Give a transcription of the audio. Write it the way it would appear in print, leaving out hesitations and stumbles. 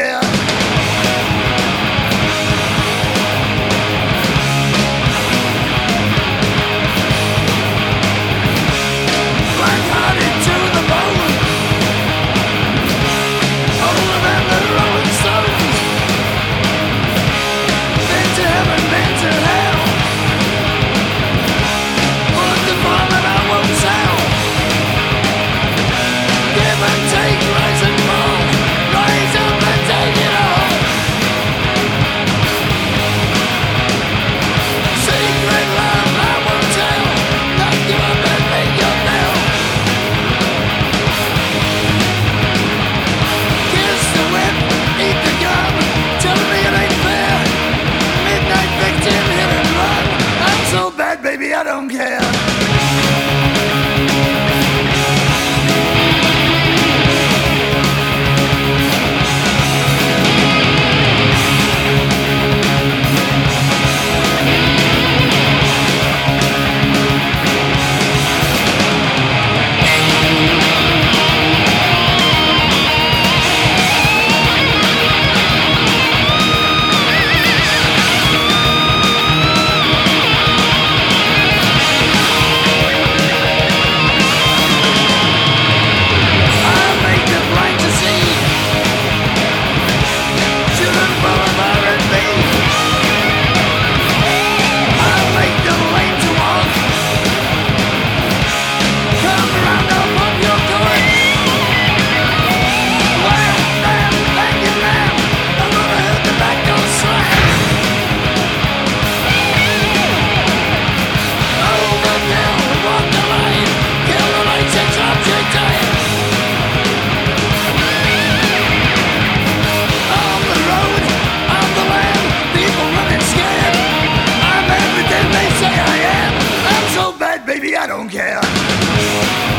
care. Black-hearted to the bone, older than the Rolling Stones. Been to heaven, been to hell, but the vomit I won't sell. Give and take, rise and fall, rise up and take it all. Secret love I won't tell, lock you up and make your bell. Kiss the whip, eat the gum, tell me it ain't fair. Midnight victim, hit and run. I'm so bad, baby, I don't care. Baby, I don't care.